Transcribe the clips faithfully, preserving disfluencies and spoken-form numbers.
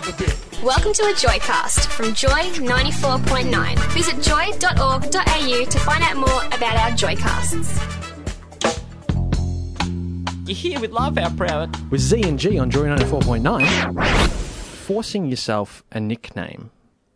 a bit. Welcome to a Joycast from Joy ninety-four point nine. Visit joy dot org dot a u to find out more about our Joycasts. You're here with Laugh Out Proud. With Z and G on Joy ninety-four point nine, forcing yourself a nickname.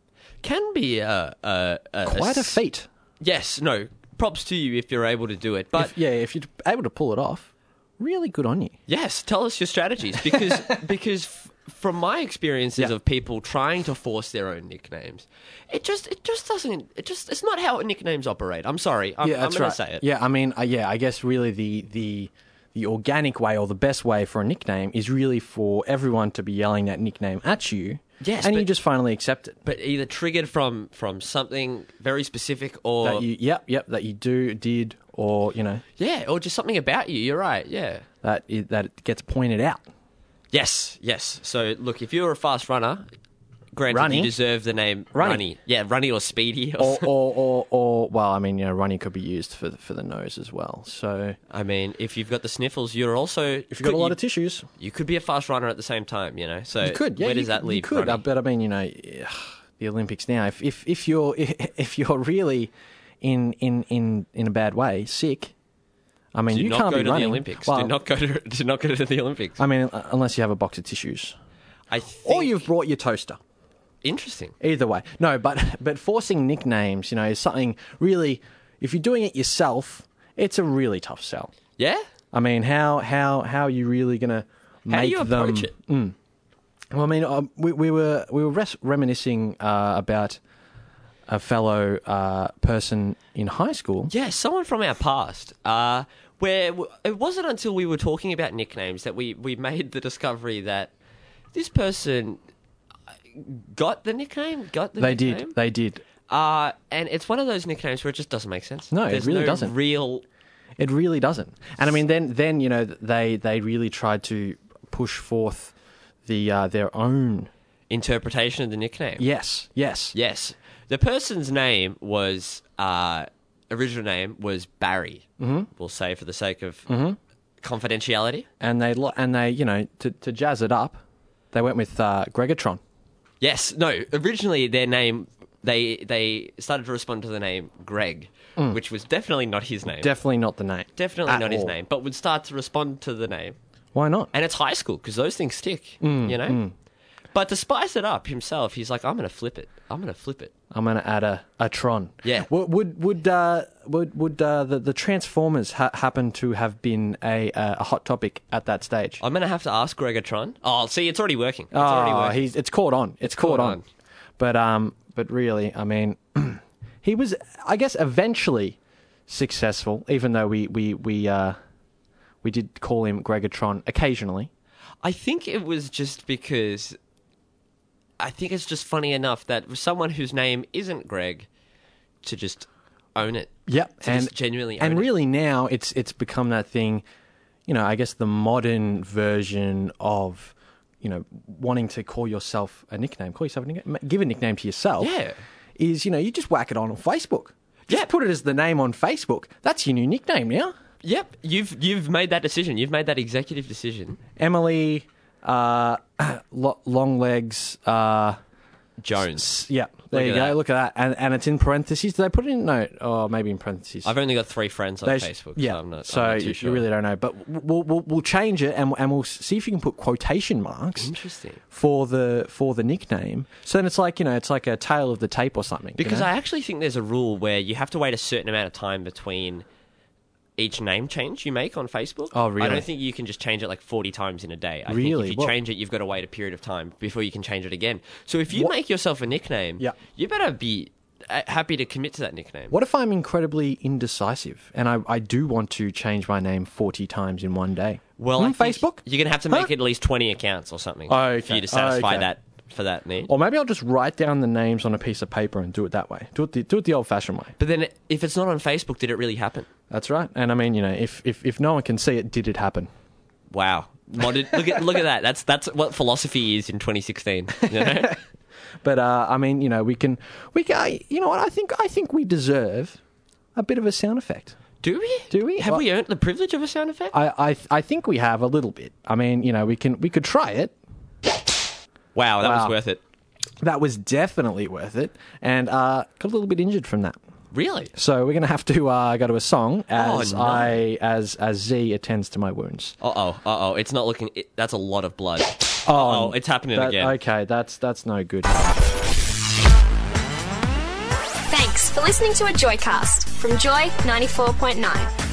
Can be a... a, a Quite a, a feat. Yes, no. Props to you if you're able to do it. But If, yeah, if you're able to pull it off, really good on you. yes, tell us your strategies. Because because f- from my experiences Yeah. of people trying to force their own nicknames, it just it just doesn't... It just It's not how nicknames operate. I'm sorry. I'm, yeah, I'm that's going right. to say it. Yeah, I mean, uh, yeah, I guess really the the the organic way or the best way for a nickname is really for everyone to be yelling that nickname at you. Yes, and but- you just finally accept it. But either triggered from, from something very specific or... That you, yep, yep, that you do, did, or you know, yeah, or just something about you. You're right, yeah. that it, that it gets pointed out. Yes, yes. So, look, if you're a fast runner, granted Runny? you deserve the name Runny. Runny. Yeah, Runny or Speedy. Or, Or, something. or, or, or, well, I mean, you know, running could be used for the, for the nose as well. So I mean, if you've got the sniffles, you're also... if you've got a lot of tissues, You could be a fast runner at the same time, you know? So you could. Yeah, where you, does that you leave could. Runny? Uh, but I mean, you know, the Olympics now. If if, if you're if you're really in in, in, in a bad way, sick. I mean, Do you not can't go be to running. the Olympics. Well, do not go to do not go to the Olympics. I mean, uh, unless you have a box of tissues, I think... or you've brought your toaster. Interesting. Either way, no. But but forcing nicknames, you know, is something really. If you're doing it yourself, it's a really tough sell. Yeah? I mean, how how how are you really gonna make How do you approach them? it? Mm. Well, I mean, uh, we we were we were res- reminiscing uh, about a fellow uh, person in high school. Yeah, someone from our past. Uh, where w- it wasn't until we were talking about nicknames that we, we made the discovery that this person got the nickname, got the They nickname. did, they did. Uh, and it's one of those nicknames where it just doesn't make sense. No, it There's really no doesn't. Real, It really doesn't. And I mean, then then you know they they really tried to push forth the uh, their own. interpretation of the nickname. Yes, yes, Yes. The person's name was, uh, original name was Barry. Mm-hmm. We'll say for the sake of confidentiality. and they lo- and they you know to to jazz it up, they went with uh, Gregatron. Yes. No, originally their name, they they started to respond to the name Greg, which was definitely not his name. Definitely not the name. definitely at not his all. name, but would start to respond to the name. Why not? And it's high school because those things stick, Mm, you know? But to spice it up himself, he's like, I'm going to flip it. I'm going to flip it. I'm going to add a, a Tron. Yeah. Would would would uh, would, would uh, the the Transformers ha- happen to have been a uh, a hot topic at that stage? I'm going to have to ask Gregatron. Oh, see, it's already working. It's already Oh, working. he's it's caught on. It's, caught, caught on. on. But um, but really, I mean, he was, I guess, eventually successful. Even though we we we uh, we did call him Gregatron occasionally. I think it was just because... I think it's just funny enough that someone whose name isn't Greg to just own it. Yep, To and just genuinely own and it. really now it's it's become that thing. You know, I guess the modern version of, you know, wanting to call yourself a nickname, call yourself a nickname, give a nickname to yourself. Yeah. Is, you know, you just whack it on on Facebook. Just Yeah. put it as the name on Facebook. That's your new nickname now. Yep, you've you've made that decision. You've made that executive decision. Emily, uh, lo- long legs. Uh, Jones. yeah, there Look you at go. that. Look at that, and and it's in parentheses. Did they put it in? No, oh, maybe in parentheses. I've only got three friends on They- Facebook, yeah, so I'm not, so I'm not too you, sure. you really don't know. But we'll, we'll we'll change it, and and we'll see if you can put quotation marks Interesting. for the for the nickname. So then it's like, you know, it's like a tail of the tape or something. you Because know? I actually think there's a rule where you have to wait a certain amount of time between each name change you make on Facebook. Oh, really? I don't think you can just change it like forty times in a day. I Really? think if you Well- change it, you've got to wait a period of time before you can change it again. So if you What- make yourself a nickname, Yeah. you better be uh, happy to commit to that nickname. What if I'm incredibly indecisive and I, I do want to change my name forty times in one day? Well, Hmm, I think Facebook? you're going to have to Huh? make at least twenty accounts or something Oh, okay. for you to satisfy Oh, okay. that for that need. Or maybe I'll just write down the names on a piece of paper and do it that way. Do it the, do it the old-fashioned way. But then if it's not on Facebook, did it really happen? That's right. And I mean, you know, if, if, if no one can see it, did it happen? Wow. What did, look at look at that. That's that's what philosophy is in twenty sixteen. You know? But uh, I mean, you know, we can, we can, you know what? I think, I think we deserve a bit of a sound effect. Do we? Do we? Have Well- we earned the privilege of a sound effect? I, I, I think we have a little bit. I mean, you know, we can, we could try it. Wow, that Wow. was worth it. That was definitely worth it, and uh, got a little bit injured from that. Really? So we're going to have to uh, go to a song as Oh, no. I as as Z attends to my wounds. Uh oh, uh oh. It's not looking. It, that's a lot of blood. Oh, Oh, it's happening that- again. Okay, that's that's no good. Thanks for listening to a Joycast from Joy ninety-four point nine.